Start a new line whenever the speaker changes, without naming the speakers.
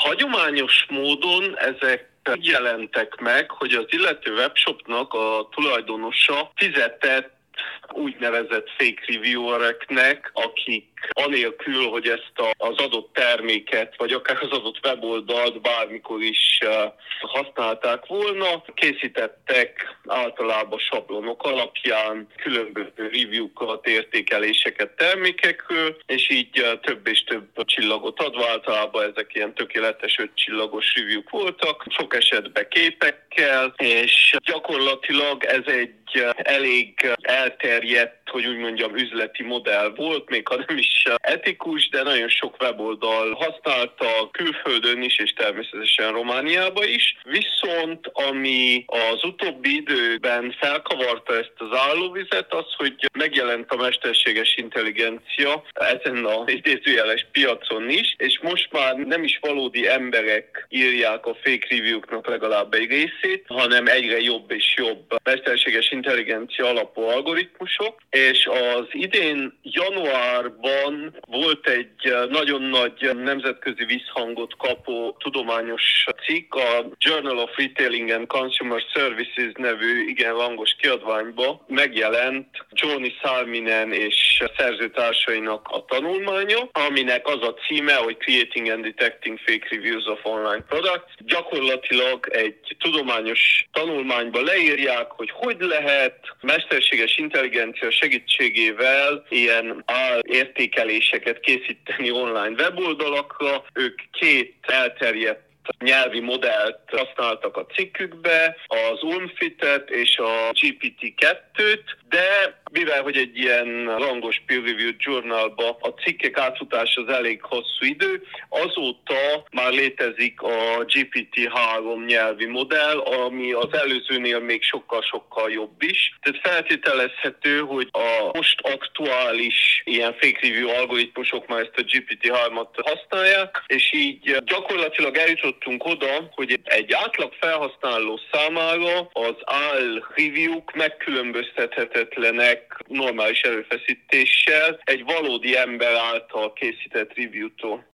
Hagyományos módon ezek úgy jelentek meg, hogy az illető webshopnak a tulajdonosa fizetett úgynevezett fake reviewereknek, akik anélkül, hogy ezt az adott terméket, vagy akár az adott weboldalt bármikor is használták volna, készítettek általában sablonok alapján különböző review-kat, értékeléseket termékekről, és így több és több csillagot adva, általában ezek ilyen tökéletes 5 csillagos review-k voltak, sok esetben képekkel, és gyakorlatilag ez egy elég elterjedt, hogy úgy mondjam, üzleti modell volt, még ha nem is etikus, de nagyon sok weboldal használta külföldön is, és természetesen Romániában is. Viszont ami az utóbbi időben felkavarta ezt az állóvizet, az, hogy megjelent a mesterséges intelligencia ezen a idézőjeles piacon is, és most már nem is valódi emberek írják a fake review-knak legalább egy részét, hanem egyre jobb és jobb mesterséges intelligencia alapú algoritmusok, és az idén januárban volt egy nagyon nagy nemzetközi visszhangot kapó tudományos cikk, a Journal of Retailing and Consumer Services nevű igen rangos kiadványba megjelent Johnny Salminen és szerzőtársainak a tanulmánya, aminek az a címe, hogy Creating and Detecting Fake Reviews of Online Products. Gyakorlatilag egy tudományos tanulmányba leírják, hogy lehet mesterséges intelligencia segítségével ilyen értékeléseket készíteni online weboldalakra. Ők 2 elterjedt nyelvi modellt használtak a cikkükbe, az Unfit-et és a GPT-2-t, de mivel hogy egy ilyen rangos peer-reviewed journalba a cikkek átfutása az elég hosszú idő, azóta már létezik a GPT-3 nyelvi modell, ami az előzőnél még sokkal-sokkal jobb is. Tehát feltételezhető, hogy a most aktuális ilyen fake review algoritmusok már ezt a GPT-3-at használják, és így gyakorlatilag eljutottunk oda, hogy egy átlag felhasználó számára az áll review-k megkülönböztethetetlenek normális erőfeszítéssel egy valódi ember által készített review-tól.